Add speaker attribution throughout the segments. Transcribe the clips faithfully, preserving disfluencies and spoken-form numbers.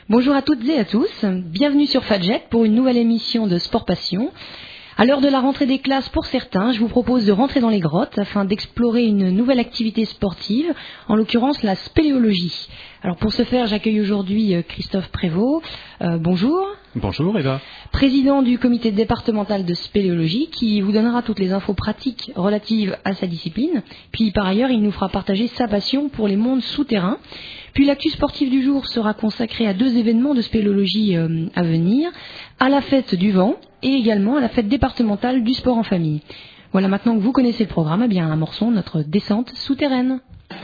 Speaker 1: Bonjour à toutes et à tous, bienvenue sur Fadjet pour une nouvelle émission de Sport Passion. À l'heure de la rentrée des classes pour certains, je vous propose de rentrer dans les grottes afin d'explorer une nouvelle activité sportive, en l'occurrence la spéléologie. Alors pour ce faire, j'accueille aujourd'hui Christophe Prévost. Euh, bonjour.
Speaker 2: Bonjour Eva.
Speaker 1: Président du comité départemental de spéléologie qui vous donnera toutes les infos pratiques relatives à sa discipline. Puis par ailleurs, il nous fera partager sa passion pour les mondes souterrains. Puis l'actu sportive du jour sera consacrée à deux événements de spéléologie euh, à venir, à la fête du vent et également à la fête départementale du sport en famille. Voilà, maintenant que vous connaissez le programme, eh bien amorçons notre descente souterraine.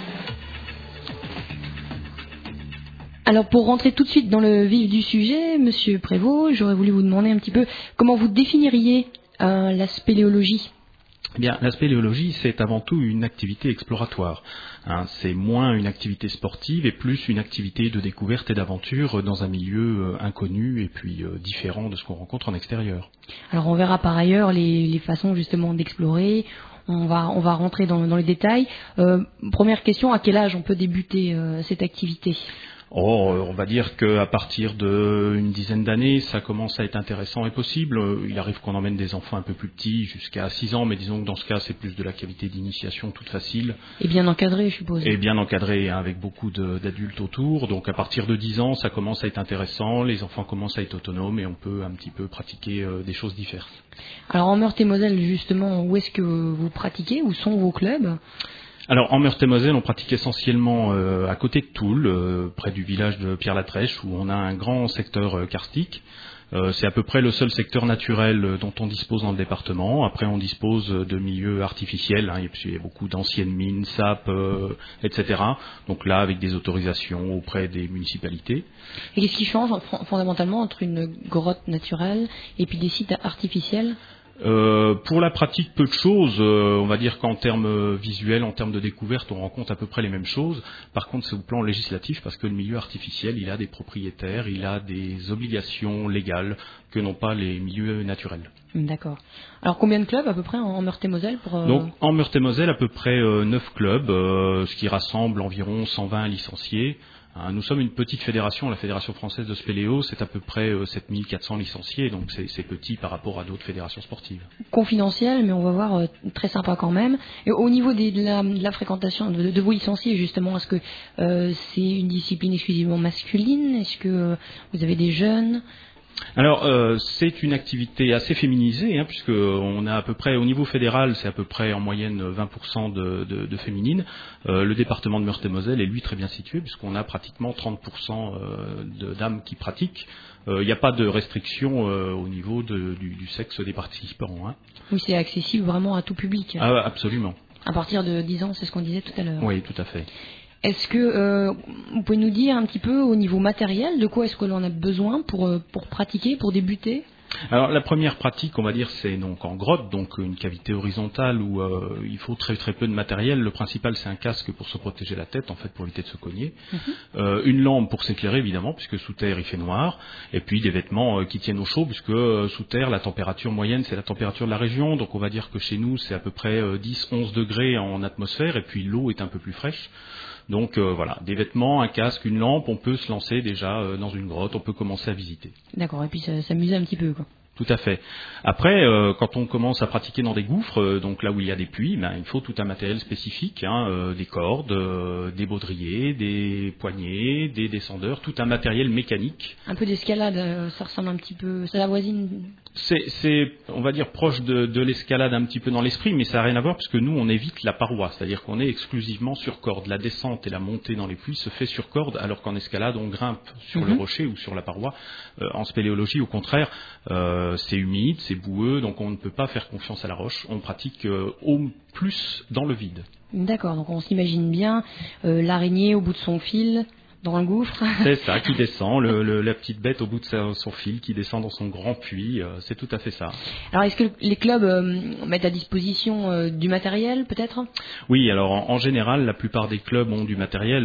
Speaker 1: Alors pour rentrer tout de suite dans le vif du sujet, Monsieur Prévost, j'aurais voulu vous demander un petit peu comment vous définiriez euh, la spéléologie.
Speaker 2: Eh bien, la spéléologie, c'est avant tout une activité exploratoire. Hein, c'est moins une activité sportive et plus une activité de découverte et d'aventure dans un milieu euh, inconnu et puis euh, différent de ce qu'on rencontre en extérieur.
Speaker 1: Alors on verra par ailleurs les, les façons justement d'explorer. On va, on va rentrer dans, dans les détails. Euh, première question, à quel âge on peut débuter euh, cette activité ?
Speaker 2: Oh, on va dire qu'à partir d'une dizaine d'années, ça commence à être intéressant et possible. Il arrive qu'on emmène des enfants un peu plus petits, jusqu'à six ans, mais disons que dans ce cas, c'est plus de l'activité d'initiation toute facile.
Speaker 1: Et bien encadrée, je suppose.
Speaker 2: Et bien encadrée, hein, avec beaucoup de, d'adultes autour. Donc à partir de dix ans, ça commence à être intéressant, les enfants commencent à être autonomes et on peut un petit peu pratiquer euh, des choses diverses.
Speaker 1: Alors en Meurthe-et-Moselle, justement, où est-ce que vous pratiquez ? Où sont vos clubs ?
Speaker 2: Alors en Meurthe-et-Moselle, on pratique essentiellement euh, à côté de Toul, euh, près du village de Pierre-Latrèche, où on a un grand secteur euh, karstique. Euh, c'est à peu près le seul secteur naturel euh, dont on dispose dans le département. Après, on dispose de milieux artificiels, hein, il y a beaucoup d'anciennes mines, sapes, euh, et cetera. Donc là, avec des autorisations auprès des municipalités.
Speaker 1: Et qu'est-ce qui change fondamentalement entre une grotte naturelle et puis des sites artificiels ?
Speaker 2: Euh, pour la pratique, peu de choses. Euh, on va dire qu'en termes visuels, en termes de découverte, on rencontre à peu près les mêmes choses. Par contre, c'est au plan législatif parce que le milieu artificiel, il a des propriétaires, il a des obligations légales que n'ont pas les milieux naturels.
Speaker 1: D'accord. Alors combien de clubs à peu près en Meurthe-et-Moselle pour, euh...
Speaker 2: Donc en Meurthe-et-Moselle, à peu près euh, neuf clubs, euh, ce qui rassemble environ cent vingt licenciés. Nous sommes une petite fédération, la Fédération française de spéléo, c'est à peu près sept mille quatre cents licenciés, donc c'est, c'est petit par rapport à d'autres fédérations sportives.
Speaker 1: Confidentiel, mais on va voir, euh, très sympa quand même. Et au niveau des, de, la, de la fréquentation de, de vos licenciés, justement, est-ce que euh, c'est une discipline exclusivement masculine ? Est-ce que euh, vous avez des jeunes ?
Speaker 2: Alors euh, c'est une activité assez féminisée, hein, puisque on a à peu près au niveau fédéral, c'est à peu près en moyenne vingt pour cent de, de, de féminines. Euh, le département de Meurthe-et-Moselle est lui très bien situé, puisqu'on a pratiquement trente pour cent de dames qui pratiquent. Il euh, n'y a pas de restriction euh, au niveau de, du, du sexe des participants. Hein.
Speaker 1: Oui, c'est accessible vraiment à tout public.
Speaker 2: Ah, absolument.
Speaker 1: À partir de dix ans, c'est ce qu'on disait tout à l'heure.
Speaker 2: Oui, tout à fait.
Speaker 1: Est-ce que euh, vous pouvez nous dire un petit peu au niveau matériel, de quoi est-ce que l'on a besoin pour, pour pratiquer, pour débuter ?
Speaker 2: Alors la première pratique, on va dire, c'est donc en grotte, donc une cavité horizontale où euh, il faut très très peu de matériel. Le principal, c'est un casque pour se protéger la tête, en fait, pour éviter de se cogner. Mm-hmm. Euh, une lampe pour s'éclairer, évidemment, puisque sous terre il fait noir. Et puis des vêtements euh, qui tiennent au chaud, puisque euh, sous terre, la température moyenne, c'est la température de la région. Donc on va dire que chez nous, c'est à peu près euh, dix à onze degrés en atmosphère, et puis l'eau est un peu plus fraîche. Donc euh, voilà, des vêtements, un casque, une lampe, on peut se lancer déjà euh, dans une grotte, on peut commencer à visiter.
Speaker 1: D'accord, et puis s'amuser un petit peu, quoi.
Speaker 2: Tout à fait. Après, euh, quand on commence à pratiquer dans des gouffres, euh, donc là où il y a des puits, ben, il faut tout un matériel spécifique, hein, euh, des cordes, euh, des baudriers, des poignées, des descendeurs, tout un matériel mécanique.
Speaker 1: Un peu d'escalade, euh, ça ressemble un petit peu, ça la voisine.
Speaker 2: C'est, c'est, on va dire, proche de, de l'escalade un petit peu dans l'esprit, mais ça n'a rien à voir puisque nous, on évite la paroi, c'est-à-dire qu'on est exclusivement sur corde. La descente et la montée dans les puits se fait sur corde, alors qu'en escalade, on grimpe sur mm-hmm. le rocher ou sur la paroi. Euh, en spéléologie, au contraire, euh, c'est humide, c'est boueux, donc on ne peut pas faire confiance à la roche. On pratique euh, au plus dans le vide.
Speaker 1: D'accord, donc on s'imagine bien euh, l'araignée au bout de son fil. Dans le gouffre.
Speaker 2: C'est ça, qui descend, le, le, la petite bête au bout de sa, son fil, qui descend dans son grand puits, euh, c'est tout à fait ça.
Speaker 1: Alors est-ce que les clubs euh, mettent à disposition euh, du matériel peut-être ?
Speaker 2: Oui, alors en, en général, la plupart des clubs ont du matériel, euh,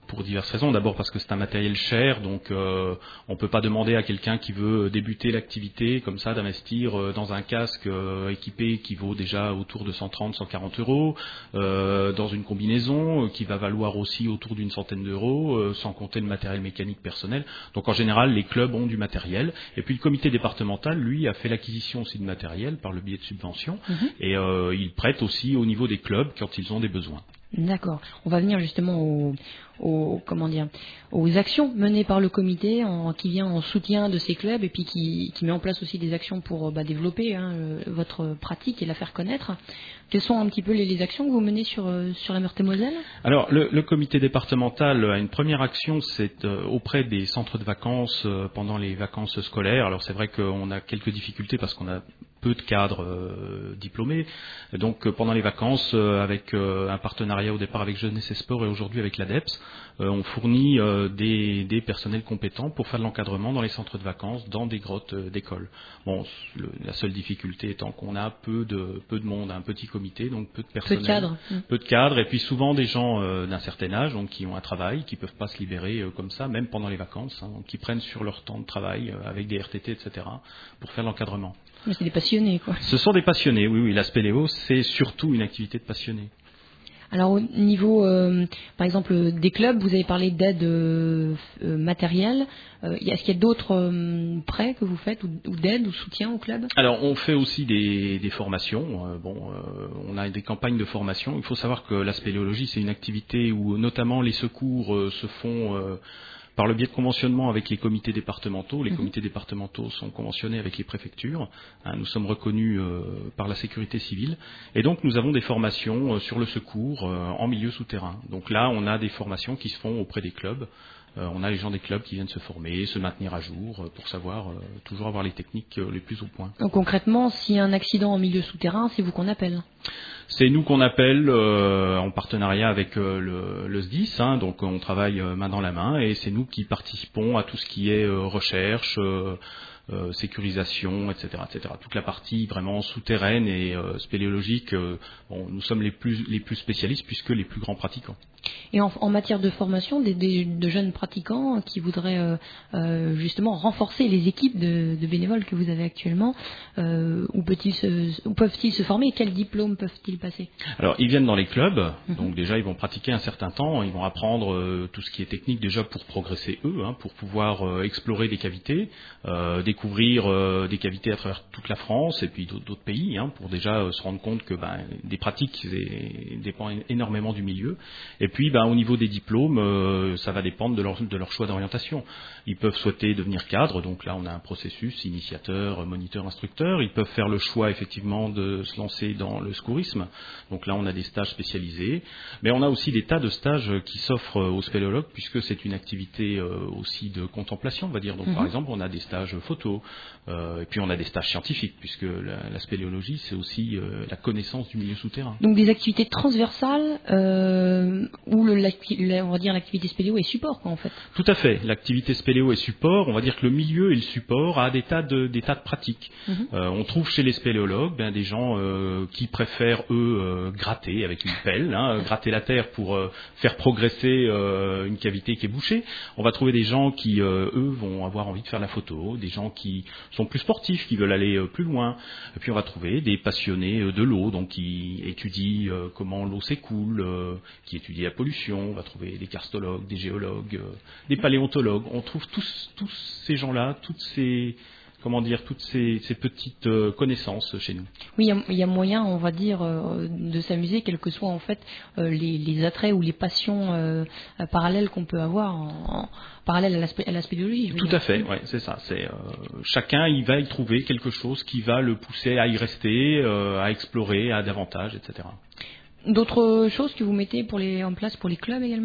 Speaker 2: pour diverses raisons. D'abord parce que c'est un matériel cher, donc euh, on ne peut pas demander à quelqu'un qui veut débuter l'activité comme ça d'investir euh, dans un casque euh, équipé qui vaut déjà autour de cent trente à cent quarante euros, euh, dans une combinaison euh, qui va valoir aussi autour d'une centaine d'euros, euh, sans compter le matériel mécanique personnel. Donc en général, les clubs ont du matériel. Et puis le comité départemental, lui, a fait l'acquisition aussi de matériel par le biais de subventions. Mmh. Et euh, il prête aussi au niveau des clubs quand ils ont des besoins.
Speaker 1: D'accord. On va venir justement aux, aux, comment dire, aux actions menées par le comité en, qui vient en soutien de ces clubs et puis qui, qui met en place aussi des actions pour bah, développer hein, votre pratique et la faire connaître. Quelles sont un petit peu les, les actions que vous menez sur, sur la Meurthe-et-Moselle ?
Speaker 2: Alors, le, le comité départemental a une première action, c'est euh, auprès des centres de vacances euh, pendant les vacances scolaires. Alors, c'est vrai qu'on a quelques difficultés parce qu'on a peu de cadres euh, diplômés. Donc, euh, pendant les vacances, euh, avec euh, un partenariat au départ avec Jeunesse et Sport et aujourd'hui avec l'ADEPS, euh, on fournit euh, des, des personnels compétents pour faire de l'encadrement dans les centres de vacances, dans des grottes euh, d'école. Bon, le, la seule difficulté étant qu'on a peu de, peu de monde, un petit comité, donc peu de personnel.
Speaker 1: Peu de cadres.
Speaker 2: Peu de cadres, et puis souvent des gens euh, d'un certain âge, donc qui ont un travail, qui ne peuvent pas se libérer euh, comme ça, même pendant les vacances, hein, donc qui prennent sur leur temps de travail euh, avec des R T T, et cetera, pour faire l'encadrement.
Speaker 1: Mais c'est des passionnés, quoi.
Speaker 2: Ce sont des passionnés, oui, oui. La spéléo, c'est surtout une activité de passionnés.
Speaker 1: Alors au niveau, euh, par exemple, des clubs, vous avez parlé d'aide euh, matérielle. Euh, est-ce qu'il y a d'autres euh, prêts que vous faites ou, ou d'aide ou soutien au club ?
Speaker 2: Alors on fait aussi des, des formations. Euh, bon, euh, on a des campagnes de formation. Il faut savoir que la spéléologie, c'est une activité où notamment les secours euh, se font euh, par le biais de conventionnement avec les comités départementaux. Les mmh. comités départementaux sont conventionnés avec les préfectures. Hein, nous sommes reconnus euh, par la sécurité civile. Et donc, nous avons des formations euh, sur le secours euh, en milieu souterrain. Donc là, on a des formations qui se font auprès des clubs. Euh, on a les gens des clubs qui viennent se former, se maintenir à jour euh, pour savoir, euh, toujours avoir les techniques euh, les plus au point.
Speaker 1: Donc concrètement, s'il y a un accident en milieu souterrain, c'est vous qu'on appelle ?
Speaker 2: C'est nous qu'on appelle euh, en partenariat avec euh, le, le S D I S, hein, donc on travaille euh, main dans la main et c'est nous qui participons à tout ce qui est euh, recherche, euh, euh, sécurisation, et cetera, et cetera. Toute la partie vraiment souterraine et euh, spéléologique, euh, bon, nous sommes les plus, les plus spécialistes puisque les plus grands pratiquants.
Speaker 1: Et en, en matière de formation, des, des, de jeunes pratiquants qui voudraient euh, euh, justement renforcer les équipes de, de bénévoles que vous avez actuellement, euh, où, peut-ils se, où peuvent-ils se former et quels diplômes peuvent-ils passer ?
Speaker 2: Alors, ils viennent dans les clubs, mm-hmm. donc déjà ils vont pratiquer un certain temps, ils vont apprendre euh, tout ce qui est technique déjà pour progresser eux, hein, pour pouvoir euh, explorer des cavités, euh, découvrir euh, des cavités à travers toute la France et puis d'autres, d'autres pays, hein, pour déjà euh, se rendre compte que ben, des pratiques dépendent énormément du milieu. Et puis, ben, au niveau des diplômes, euh, ça va dépendre de leur, de leur choix d'orientation. Ils peuvent souhaiter devenir cadre, donc là on a un processus initiateur, moniteur, instructeur. Ils peuvent faire le choix effectivement de se lancer dans le secourisme, donc là on a des stages spécialisés. Mais on a aussi des tas de stages qui s'offrent aux spéléologues, puisque c'est une activité euh, aussi de contemplation, on va dire. Donc mm-hmm. par exemple on a des stages photo, euh, et puis on a des stages scientifiques, puisque la, la spéléologie c'est aussi euh, la connaissance du milieu souterrain.
Speaker 1: Donc des activités transversales euh, où le, on va dire l'activité spéléo est support, quoi, en fait.
Speaker 2: Tout à fait. L'activité spéléo est support. On va dire que le milieu et le support a des tas de, des tas de pratiques. Mm-hmm. Euh, on trouve chez les spéléologues ben, des gens euh, qui préfèrent, eux, euh, gratter avec une pelle, hein, gratter la terre pour euh, faire progresser euh, une cavité qui est bouchée. On va trouver des gens qui, euh, eux, vont avoir envie de faire la photo, des gens qui sont plus sportifs, qui veulent aller euh, plus loin. Et puis on va trouver des passionnés euh, de l'eau, donc qui étudient euh, comment l'eau s'écoule, euh, qui étudient la pollution. On va trouver des karstologues, des géologues, euh, des paléontologues. On trouve tous, tous ces gens-là, toutes ces, comment dire, toutes ces, ces petites euh, connaissances chez nous.
Speaker 1: Oui, il y, y a moyen, on va dire, euh, de s'amuser, quels que soient en fait euh, les, les attraits ou les passions euh, parallèles qu'on peut avoir en, en parallèle à la, à la spéléologie.
Speaker 2: Tout
Speaker 1: dire.
Speaker 2: à fait, ouais, c'est ça. C'est euh, chacun, il va y trouver quelque chose qui va le pousser à y rester, euh, à explorer, à davantage, et cetera.
Speaker 1: D'autres choses que vous mettez pour les, en place pour les clubs également ?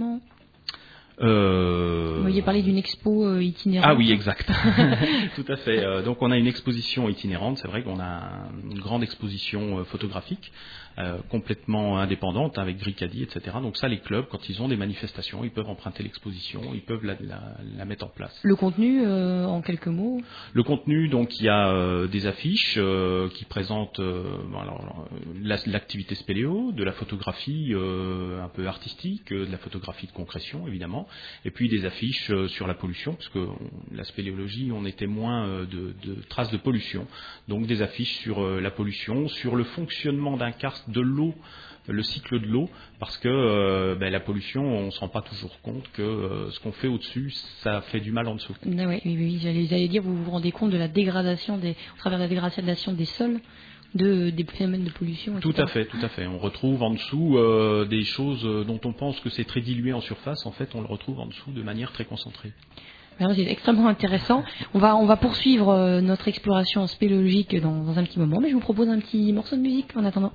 Speaker 2: Euh...
Speaker 1: Vous m'aviez parlé d'une expo euh, itinérante.
Speaker 2: Ah oui, exact. Tout à fait. Euh, donc on a une exposition itinérante. C'est vrai qu'on a une grande exposition euh, photographique euh, complètement indépendante avec Gricadi, et cetera. Donc ça, les clubs, quand ils ont des manifestations, ils peuvent emprunter l'exposition, ils peuvent la, la, la mettre en place.
Speaker 1: Le contenu, euh, en quelques mots.
Speaker 2: Le contenu, donc il y a euh, des affiches euh, qui présentent euh, alors, la, l'activité spéléo, de la photographie euh, un peu artistique, euh, de la photographie de concrétion évidemment. également. Et puis des affiches euh, sur la pollution, parce que on, la spéléologie, on est témoin euh, de, de traces de pollution. Donc des affiches sur euh, la pollution, sur le fonctionnement d'un karst, de l'eau, le cycle de l'eau, parce que euh, ben, la pollution, on ne se rend pas toujours compte que euh, ce qu'on fait au-dessus, ça fait du mal en dessous.
Speaker 1: Ah oui, oui, oui, j'allais, j'allais dire, vous vous rendez compte de la dégradation, des, au travers de la dégradation des sols, de, des phénomènes de pollution, et cetera.
Speaker 2: Tout à fait, tout à fait. On retrouve en dessous euh, des choses dont on pense que c'est très dilué en surface. En fait, on le retrouve en dessous de manière très concentrée.
Speaker 1: Alors, c'est extrêmement intéressant. On va, on va poursuivre euh, notre exploration spéléologique dans, dans un petit moment, mais je vous propose un petit morceau de musique en attendant.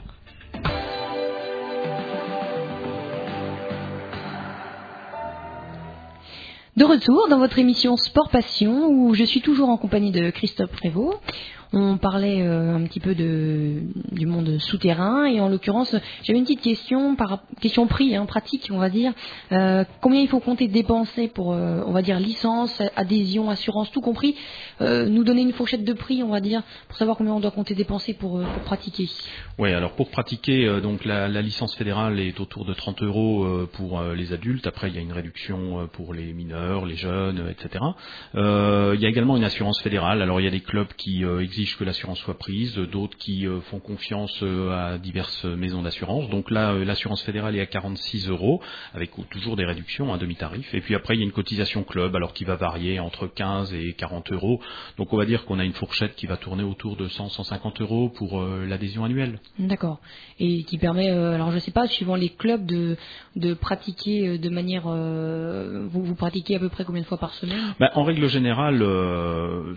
Speaker 1: De retour dans votre émission Sport Passion, où je suis toujours en compagnie de Christophe Prévost. On parlait euh, un petit peu de, du monde souterrain, et en l'occurrence, j'avais une petite question, par, question prix, hein, pratique, on va dire. Euh, combien il faut compter dépenser pour, euh, on va dire, licence, adhésion, assurance, tout compris, euh, nous donner une fourchette de prix, on va dire, pour savoir combien on doit compter dépenser pour, euh, pour pratiquer.
Speaker 2: Oui, alors pour pratiquer, euh, donc la, la licence fédérale est autour de trente euros euh, pour euh, les adultes. Après, il y a une réduction euh, pour les mineurs, les jeunes, euh, et cetera. Euh, il y a également une assurance fédérale. Alors, il y a des clubs qui euh, exigent que l'assurance soit prise, d'autres qui euh, font confiance euh, à diverses maisons d'assurance. Donc là, euh, l'assurance fédérale est à quarante-six euros, avec toujours des réductions à demi-tarif. Et puis après, il y a une cotisation club, alors qui va varier entre quinze et quarante euros. Donc on va dire qu'on a une fourchette qui va tourner autour de cent à cent cinquante euros pour euh, l'adhésion annuelle.
Speaker 1: D'accord. Et qui permet, euh, alors je ne sais pas, suivant les clubs, de, de pratiquer de manière... Euh, vous, vous pratiquez à peu près combien de fois par semaine ?
Speaker 2: Ben, en règle générale, euh,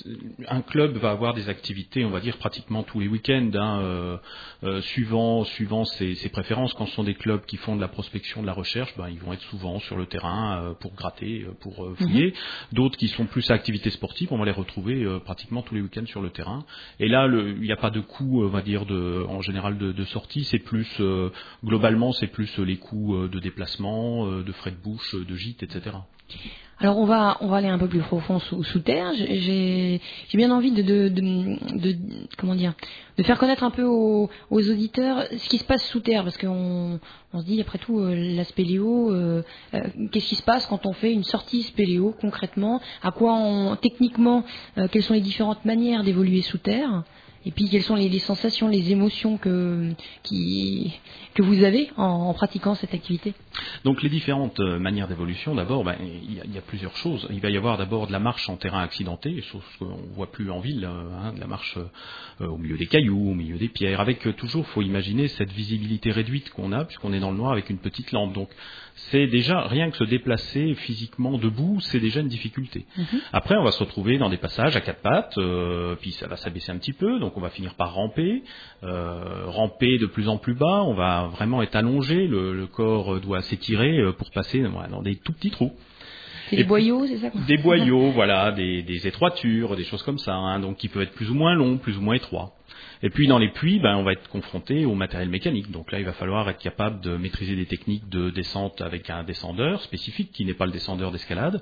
Speaker 2: un club va avoir des activités, on va dire, pratiquement tous les week-ends, hein, euh, euh, suivant, suivant ses, ses préférences. Quand ce sont des clubs qui font de la prospection, de la recherche, ben, ils vont être souvent sur le terrain euh, pour gratter, pour euh, fouiller. Mm-hmm. D'autres qui sont plus à activité sportive, on va les retrouver euh, pratiquement tous les week-ends sur le terrain. Et là, le, il n'y a pas de coût, on va dire, de, en général de, de sortie. C'est plus, euh, globalement, c'est plus les coûts de déplacement, euh, de frais de bouche, de gîte, et cetera.
Speaker 1: Alors on va on va aller un peu plus profond sous, sous terre. J'ai j'ai bien envie de, de, de, de comment dire de faire connaître un peu aux, aux auditeurs ce qui se passe sous terre, parce qu'on on se dit après tout euh, la spéléo, euh, euh, qu'est-ce qui se passe quand on fait une sortie spéléo concrètement, à quoi on techniquement euh, quelles sont les différentes manières d'évoluer sous terre. Et puis, quelles sont les, les sensations, les émotions que, qui, que vous avez en, en pratiquant cette activité ?
Speaker 2: Donc, les différentes manières d'évolution, d'abord, ben, il, y a, il y a plusieurs choses. Il va y avoir d'abord de la marche en terrain accidenté, chose qu'on ne voit plus en ville, hein, de la marche euh, au milieu des cailloux, au milieu des pierres, avec euh, toujours, il faut imaginer, cette visibilité réduite qu'on a, puisqu'on est dans le noir avec une petite lampe. Donc, c'est déjà, rien que se déplacer physiquement debout, c'est déjà une difficulté. Mmh. Après, on va se retrouver dans des passages à quatre pattes, euh, puis ça va s'abaisser un petit peu, donc on va finir par ramper, euh, ramper de plus en plus bas, on va vraiment être allongé, le, le corps doit s'étirer pour passer dans des tout petits trous.
Speaker 1: C'est des boyaux, c'est ça ?
Speaker 2: Des boyaux, voilà, des, des étroitures, des choses comme ça, hein, donc qui peuvent être plus ou moins longs, plus ou moins étroits. Et puis dans les puits, ben, on va être confronté au matériel mécanique. Donc là, il va falloir être capable de maîtriser des techniques de descente avec un descendeur spécifique, qui n'est pas le descendeur d'escalade.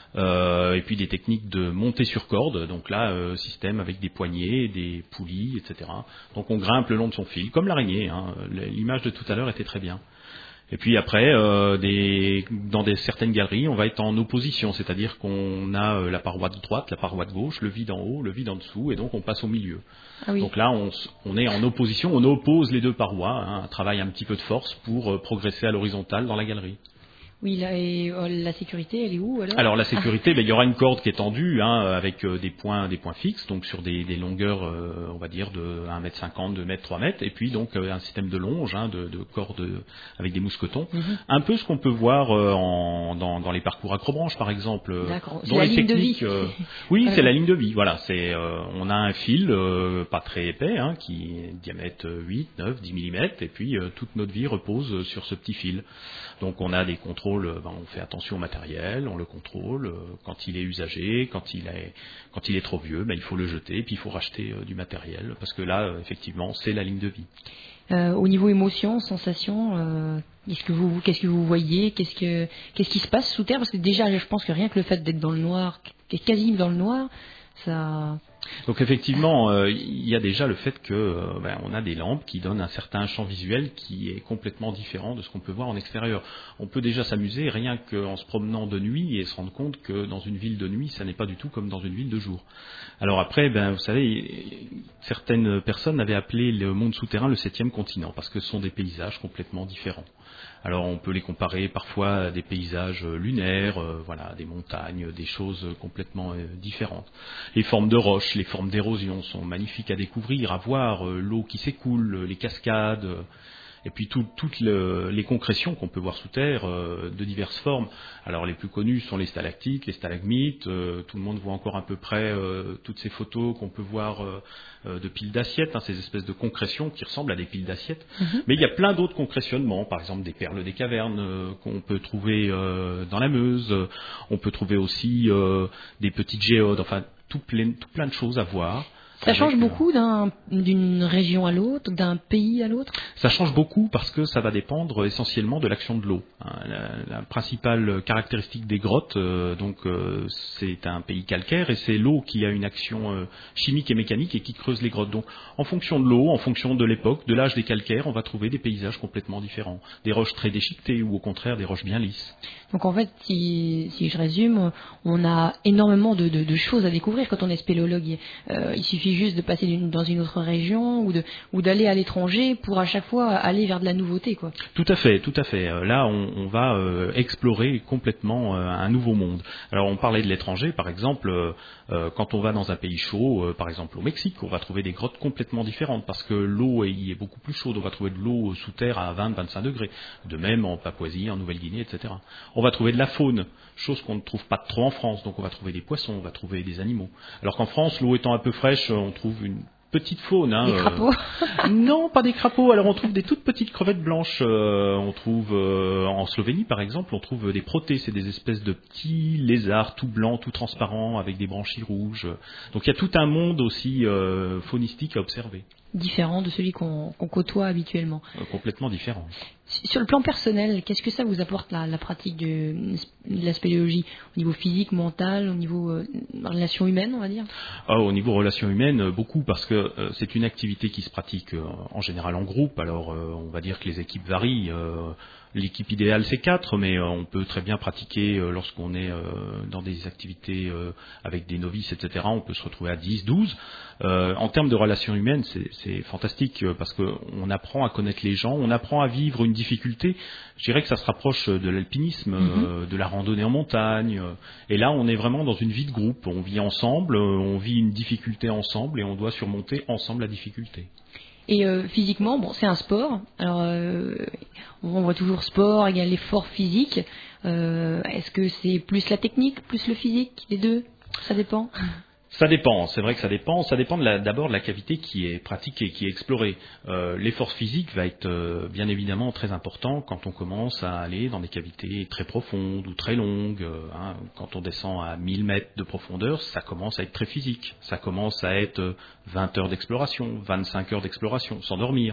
Speaker 2: Euh, et puis des techniques de montée sur corde, donc là, euh, système avec des poignées, des poulies, et cetera. Donc on grimpe le long de son fil, comme l'araignée, hein. L'image de tout à l'heure était très bien. Et puis après, euh, des, dans des, certaines galeries, on va être en opposition, c'est-à-dire qu'on a euh, la paroi de droite, la paroi de gauche, le vide en haut, le vide en dessous, et donc on passe au milieu. Ah oui. Donc là, on, on est en opposition, on oppose les deux parois, hein, un travail un petit peu de force pour euh, progresser à l'horizontale dans la galerie.
Speaker 1: Oui, là, et euh, la sécurité, elle est où alors ?
Speaker 2: Alors la sécurité, ah. ben, il y aura une corde qui est tendue, hein, avec euh, des points, des points fixes, donc sur des, des longueurs, euh, on va dire de un mètre cinquante, deux mètres, trois mètres, et puis donc euh, un système de longe, hein, de, de cordes avec des mousquetons, mm-hmm. un peu ce qu'on peut voir euh, en, dans, dans les parcours accrobranche par exemple.
Speaker 1: D'accord. C'est la ligne de vie.
Speaker 2: Euh, oui, c'est la ligne de vie. Voilà, c'est, euh, on a un fil euh, pas très épais, hein, qui est diamètre huit, neuf, dix millimètres, et puis euh, toute notre vie repose sur ce petit fil. Donc on a des contrôles, ben, on fait attention au matériel, on le contrôle, quand il est usagé, quand il est, quand il est trop vieux, ben, il faut le jeter, puis il faut racheter euh, du matériel, parce que là, euh, effectivement, c'est la ligne de vie.
Speaker 1: Euh, au niveau émotion, sensation, euh, qu'est-ce que vous, qu'est-ce que vous voyez, qu'est-ce que, qu'est-ce qui se passe sous terre ? Parce que déjà, je pense que rien que le fait d'être dans le noir, quasi dans le noir, ça,
Speaker 2: Donc effectivement, euh, il y a déjà le fait que euh, ben, on a des lampes qui donnent un certain champ visuel qui est complètement différent de ce qu'on peut voir en extérieur. On peut déjà s'amuser rien qu'en se promenant de nuit et se rendre compte que dans une ville de nuit, ça n'est pas du tout comme dans une ville de jour. Alors après, ben, vous savez, certaines personnes avaient appelé le monde souterrain le septième continent parce que ce sont des paysages complètement différents. Alors on peut les comparer parfois à des paysages lunaires, euh, voilà, des montagnes, des choses complètement euh, différentes. Les formes de roches, les formes d'érosion sont magnifiques à découvrir, à voir, euh, l'eau qui s'écoule, les cascades, euh, et puis tout, toutes le, les concrétions qu'on peut voir sous terre euh, de diverses formes. Alors les plus connues sont les stalactites, les stalagmites, euh, tout le monde voit encore à peu près euh, toutes ces photos qu'on peut voir euh, euh, de piles d'assiettes, hein, ces espèces de concrétions qui ressemblent à des piles d'assiettes. Mm-hmm. Mais il y a plein d'autres concrétionnements, par exemple des perles des cavernes euh, qu'on peut trouver euh, dans la Meuse, on peut trouver aussi euh, des petites géodes, enfin tout plein, tout plein de choses à voir.
Speaker 1: Ça change beaucoup d'un, d'une région à l'autre, d'un pays à l'autre ?
Speaker 2: Ça change beaucoup parce que ça va dépendre essentiellement de l'action de l'eau. La, la principale caractéristique des grottes, euh, donc, euh, c'est un pays calcaire et c'est l'eau qui a une action euh, chimique et mécanique et qui creuse les grottes. Donc en fonction de l'eau, en fonction de l'époque, de l'âge des calcaires, on va trouver des paysages complètement différents. Des roches très déchiquetées ou au contraire des roches bien lisses.
Speaker 1: Donc en fait, si, si je résume, on a énormément de, de, de choses à découvrir quand on est spéléologue. Euh, il suffit juste de passer d'une, dans une autre région ou, de, ou d'aller à l'étranger pour à chaque fois aller vers de la nouveauté, quoi.
Speaker 2: Tout à fait, tout à fait. Là, on, on va euh, explorer complètement euh, un nouveau monde. Alors, on parlait de l'étranger, par exemple, euh, quand on va dans un pays chaud, euh, par exemple au Mexique, on va trouver des grottes complètement différentes parce que l'eau y est beaucoup plus chaude. On va trouver de l'eau sous terre à vingt à vingt-cinq degrés. De même en Papouasie, en Nouvelle-Guinée, et cetera. On va trouver de la faune, chose qu'on ne trouve pas trop en France. Donc, on va trouver des poissons, on va trouver des animaux. Alors qu'en France, l'eau étant un peu fraîche, on trouve une petite faune. Hein,
Speaker 1: des crapauds
Speaker 2: euh, Non, pas des crapauds. Alors on trouve des toutes petites crevettes blanches. Euh, on trouve euh, en Slovénie par exemple, on trouve des protées, c'est des espèces de petits lézards tout blancs, tout transparents, avec des branchies rouges. Donc il y a tout un monde aussi euh, faunistique à observer.
Speaker 1: Différent de celui qu'on, qu'on côtoie habituellement.
Speaker 2: Euh, complètement différent.
Speaker 1: Sur le plan personnel, qu'est-ce que ça vous apporte la, la pratique de, de la spéléologie au niveau physique, mental, au niveau euh, relations humaines, on va dire ?
Speaker 2: Ah, au niveau relations humaines, beaucoup, parce que euh, c'est une activité qui se pratique euh, en général en groupe. Alors, euh, on va dire que les équipes varient. Euh, l'équipe idéale, c'est quatre, mais euh, on peut très bien pratiquer euh, lorsqu'on est euh, dans des activités euh, avec des novices, et cetera. On peut se retrouver à dix, douze. Euh, en termes de relations humaines, c'est, c'est fantastique euh, parce qu'on apprend à connaître les gens, on apprend à vivre une difficulté. Je dirais que ça se rapproche de l'alpinisme, mm-hmm. euh, de la randonnée en montagne. Euh, et là, on est vraiment dans une vie de groupe. On vit ensemble, euh, on vit une difficulté ensemble et on doit surmonter ensemble la difficulté.
Speaker 1: Et euh, physiquement, bon, c'est un sport. Alors, euh, on voit toujours sport égale l'effort physique. Euh, est-ce que c'est plus la technique, plus le physique, les deux ? Ça dépend.
Speaker 2: Ça dépend, c'est vrai que ça dépend. Ça dépend de la, d'abord de la cavité qui est pratiquée, qui est explorée. Euh, l'effort physique va être euh, bien évidemment très important quand on commence à aller dans des cavités très profondes ou très longues. Euh, hein. Quand on descend à mille mètres de profondeur, ça commence à être très physique. Ça commence à être vingt heures d'exploration, vingt-cinq heures d'exploration, sans dormir.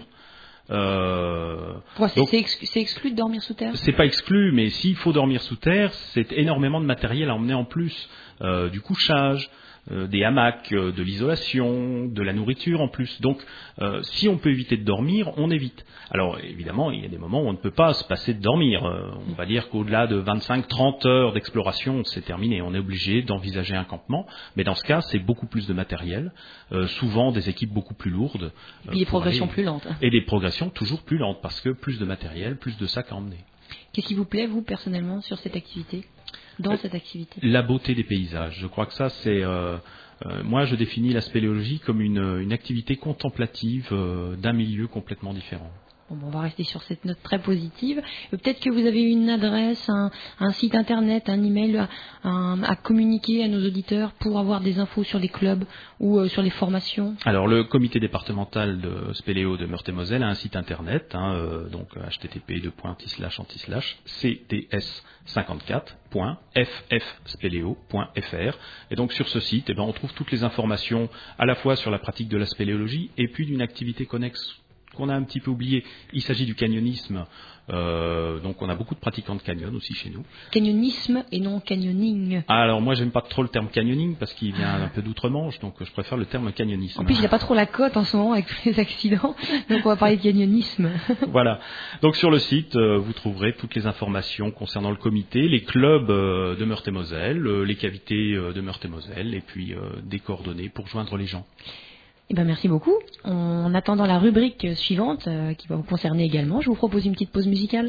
Speaker 1: Euh, ouais, c'est, donc, c'est, exclu, c'est exclu de dormir sous terre ?
Speaker 2: C'est pas exclu, mais s'il faut dormir sous terre, c'est énormément de matériel à emmener en plus. Euh, du couchage, euh, des hamacs, euh, de l'isolation, de la nourriture en plus. Donc, euh, si on peut éviter de dormir, on évite. Alors, évidemment, il y a des moments où on ne peut pas se passer de dormir. Euh, on va dire qu'au-delà de vingt-cinq à trente heures d'exploration, c'est terminé. On est obligé d'envisager un campement. Mais dans ce cas, c'est beaucoup plus de matériel, euh, souvent des équipes beaucoup plus lourdes.
Speaker 1: Et puis des progressions aller, plus lentes.
Speaker 2: Et des progressions toujours plus lentes, parce que plus de matériel, plus de sacs à emmener.
Speaker 1: Qu'est-ce qui vous plaît, vous, personnellement, sur cette activité ? Dans cette activité.
Speaker 2: La beauté des paysages. Je crois que ça, c'est... Euh, euh, moi, je définis la spéléologie comme une, une activité contemplative euh, d'un milieu complètement différent.
Speaker 1: Bon, on va rester sur cette note très positive. Peut-être que vous avez une adresse, un, un site internet, un email à, un, à communiquer à nos auditeurs pour avoir des infos sur les clubs ou euh, sur les formations.
Speaker 2: Alors, le comité départemental de Spéléo de Meurthe-et-Moselle a un site internet, hein, euh, donc h t t p deux points slash anti slash c t s cinquante-quatre point f f spéléo point f r. Et donc, sur ce site, eh ben, on trouve toutes les informations à la fois sur la pratique de la spéléologie et puis d'une activité connexe qu'on a un petit peu oublié, il s'agit du canyonisme. Euh, donc on a beaucoup de pratiquants de canyon aussi chez nous.
Speaker 1: Canyonisme et non canyoning.
Speaker 2: Ah, alors moi j'aime pas trop le terme canyoning parce qu'il vient un peu d'outre-Manche, donc je préfère le terme canyonisme.
Speaker 1: En plus il n'a pas trop la cote en ce moment avec tous les accidents, donc on va parler de canyonisme.
Speaker 2: Voilà, donc sur le site euh, vous trouverez toutes les informations concernant le comité, les clubs euh, de Meurthe-et-Moselle, euh, les cavités euh, de Meurthe-et-Moselle et puis euh, des coordonnées pour joindre les gens.
Speaker 1: Eh ben merci beaucoup. En attendant la rubrique suivante, euh, qui va vous concerner également, je vous propose une petite pause musicale.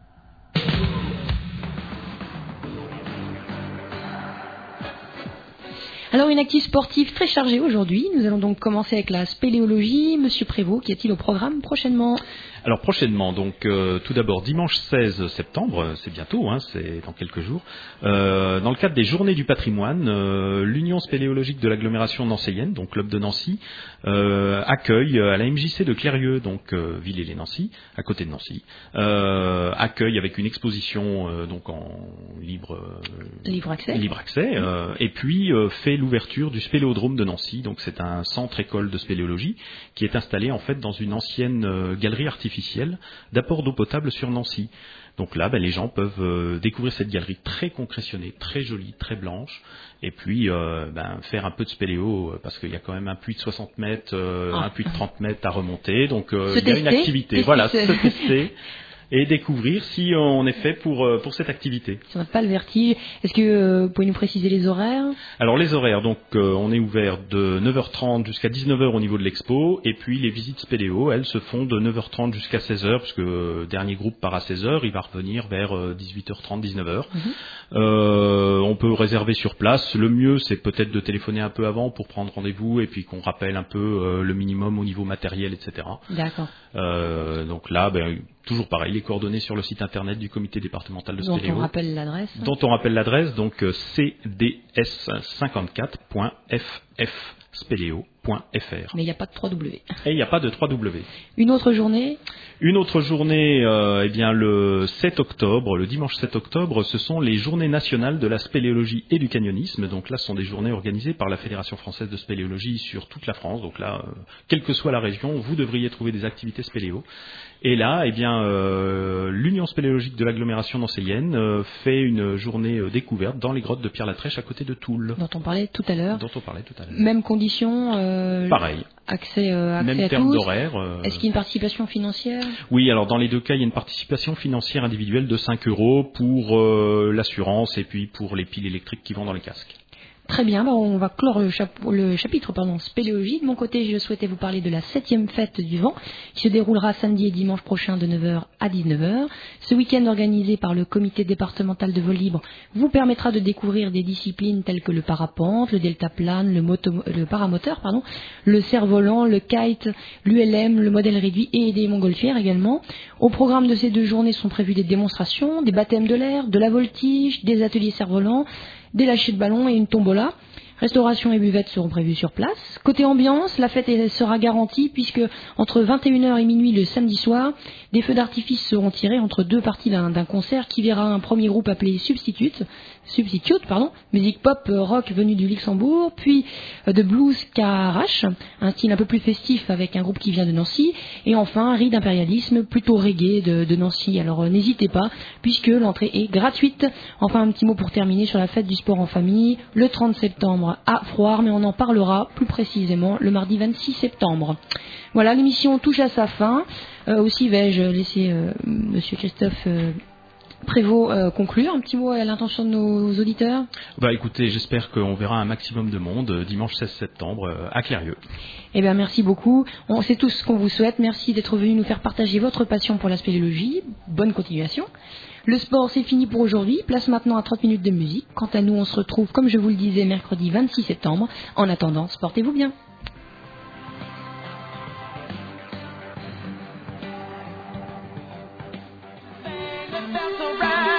Speaker 1: Alors une active sportive très chargée aujourd'hui. Nous allons donc commencer avec la spéléologie. Monsieur Prévost, qu'y a-t-il au programme prochainement ?
Speaker 2: Alors prochainement, donc euh, tout d'abord dimanche seize septembre, c'est bientôt, hein, c'est dans quelques jours, euh, dans le cadre des Journées du patrimoine, euh, l'Union spéléologique de l'agglomération nancéienne, donc club de Nancy, euh, accueille à la M J C de Clérieux, donc euh, Villers-les-Nancy, à côté de Nancy, euh, accueille avec une exposition euh, donc en libre euh,
Speaker 1: libre accès,
Speaker 2: libre accès euh, et puis euh, fait l'ouverture du spéléodrome de Nancy, donc c'est un centre école de spéléologie qui est installé en fait dans une ancienne euh, galerie artificielle d'apport d'eau potable sur Nancy. Donc là, ben, les gens peuvent euh, découvrir cette galerie très concrétionnée, très jolie, très blanche, et puis euh, ben, faire un peu de spéléo, euh, parce qu'il y a quand même un puits de soixante mètres, euh, ah. un puits de trente mètres à remonter, donc euh, il y a une activité. Voilà, se tester. Et découvrir si on est fait pour, pour cette activité.
Speaker 1: Si on n'a pas le vertige, est-ce que euh, vous pouvez nous préciser les horaires ?
Speaker 2: Alors les horaires, donc euh, on est ouvert de neuf heures trente jusqu'à dix-neuf heures au niveau de l'expo, et puis les visites spéléo, elles se font de neuf heures trente jusqu'à seize heures, parce que le dernier groupe part à seize heures, il va revenir vers dix-huit heures trente, dix-neuf heures. Mm-hmm. Euh, on peut réserver sur place, le mieux c'est peut-être de téléphoner un peu avant pour prendre rendez-vous, et puis qu'on rappelle un peu euh, le minimum au niveau matériel, et cetera.
Speaker 1: D'accord.
Speaker 2: Euh, donc là, ben, toujours pareil, les coordonnées sur le site internet du comité départemental de spéléo.
Speaker 1: Dont on rappelle l'adresse.
Speaker 2: Dont on rappelle l'adresse, donc c d s cinquante-quatre point f f spéléo point f r.
Speaker 1: Mais il n'y a pas de trois W.
Speaker 2: Et il n'y a pas de trois W.
Speaker 1: Une autre journée ?
Speaker 2: Une autre journée, euh, eh bien le sept octobre, le dimanche sept octobre, ce sont les journées nationales de la spéléologie et du canyonisme. Donc là, ce sont des journées organisées par la Fédération française de spéléologie sur toute la France. Donc là, euh, quelle que soit la région, vous devriez trouver des activités spéléo. Et là, eh bien, euh, l'Union spéléologique de l'agglomération nancéienne euh, fait une journée euh, découverte dans les grottes de Pierre-la-Trèche à côté de Toul.
Speaker 1: Dont on parlait tout à l'heure.
Speaker 2: Dont on parlait tout à l'heure.
Speaker 1: Même condition. Euh,
Speaker 2: Pareil.
Speaker 1: Accès, euh, accès
Speaker 2: Même
Speaker 1: à
Speaker 2: terme
Speaker 1: tous.
Speaker 2: d'horaire. Euh...
Speaker 1: Est-ce qu'il y a une participation financière ?
Speaker 2: Oui, alors dans les deux cas, il y a une participation financière individuelle de cinq euros pour euh, l'assurance et puis pour les piles électriques qui vont dans les casques.
Speaker 1: Très bien, bah on va clore le, chap- le chapitre pardon, spéléologie. De mon côté, je souhaitais vous parler de la septième fête du vent qui se déroulera samedi et dimanche prochain de neuf heures à dix-neuf heures. Ce week-end organisé par le comité départemental de vol libre vous permettra de découvrir des disciplines telles que le parapente, le deltaplane, le, moto- le paramoteur, pardon, le cerf-volant, le kite, l'U L M, le modèle réduit et des montgolfières également. Au programme de ces deux journées sont prévues des démonstrations, des baptêmes de l'air, de la voltige, des ateliers cerf-volant, des lâchers de ballon et une tombola. Restauration et buvette seront prévues sur place. Côté ambiance, la fête sera garantie puisque entre vingt et une heures et minuit le samedi soir, des feux d'artifice seront tirés entre deux parties d'un, d'un concert qui verra un premier groupe appelé Substitute, Substitute, pardon, musique pop rock venue du Luxembourg, puis de blues Carache, un style un peu plus festif avec un groupe qui vient de Nancy, et enfin Ride impérialisme, plutôt reggae de, de Nancy. Alors euh, n'hésitez pas puisque l'entrée est gratuite. Enfin un petit mot pour terminer sur la fête du sport en famille, le trente septembre à Froire, mais on en parlera plus précisément le mardi vingt-six septembre. Voilà, l'émission touche à sa fin. Euh, aussi vais-je laisser euh, Monsieur Christophe euh, Prévost euh, conclure un petit mot à l'intention de nos auditeurs.
Speaker 2: Bah écoutez, j'espère qu'on verra un maximum de monde euh, dimanche seize septembre euh, à Clérieux.
Speaker 1: Eh bien merci beaucoup. On, c'est tout ce qu'on vous souhaite. Merci d'être venu nous faire partager votre passion pour la spéléologie. Bonne continuation. Le sport, c'est fini pour aujourd'hui. Place maintenant à trente minutes de musique. Quant à nous, on se retrouve, comme je vous le disais, mercredi vingt-six septembre. En attendant, sportez-vous bien.
Speaker 3: Right.